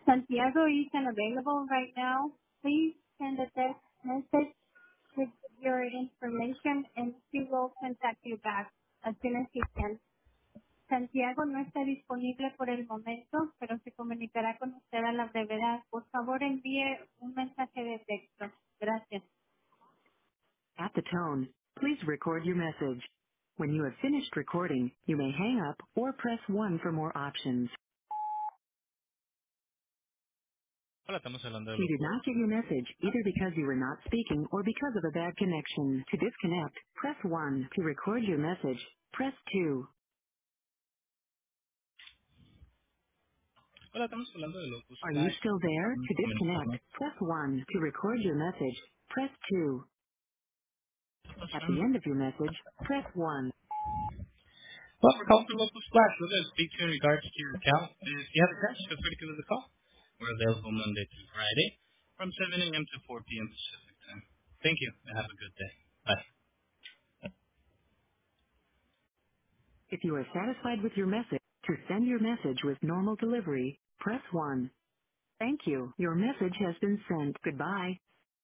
Santiago is unavailable right now. Please send a text message with your information and he will contact you back as soon as he can. Santiago no está disponible por el momento, pero se comunicará con usted a la brevedad. Por favor, envíe un mensaje de texto. Gracias. At the tone, please record your message. When you have finished recording, you may hang up or press 1 for more options. Hola, estamos hablando de You did Locus. not get your message either because you were not speaking or because of a bad connection. To disconnect, press 1. To record your message, press 2. Hola, estamos hablando de Locus Are you Flash. still there? Estamos To disconnect, comunicando press 1. To record your message, press 2. esta At the situación. end of your message, press 1. Well, we're calling for Locus Flash. We're going to speak to you in regards to your account. If you have a question, feel free to give us a call. We're available Monday through Friday from 7 a.m. to 4 p.m. Pacific time. Thank you, and have a good day. Bye. If you are satisfied with your message, to send your message with normal delivery, press 1. Thank you. Your message has been sent. Goodbye.